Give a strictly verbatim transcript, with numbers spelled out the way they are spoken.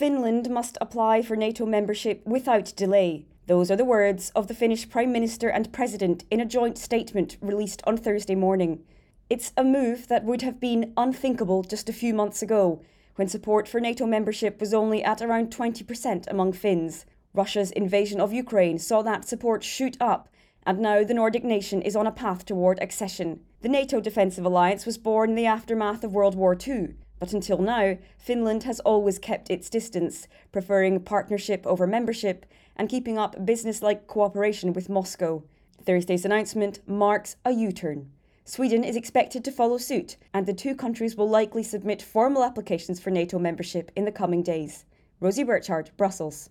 Finland must apply for NATO membership without delay. Those are the words of the Finnish Prime Minister and President in a joint statement released on Thursday morning. It's a move that would have been unthinkable just a few months ago, when support for NATO membership was only at around twenty percent among Finns. Russia's invasion of Ukraine saw that support shoot up, and now the Nordic nation is on a path toward accession. The NATO defensive alliance was born in the aftermath of World War Two, but until now, Finland has always kept its distance, preferring partnership over membership and keeping up business-like cooperation with Moscow. Thursday's announcement marks a U-turn. Sweden is expected to follow suit, and the two countries will likely submit formal applications for NATO membership in the coming days. Rosie Burchard, Brussels.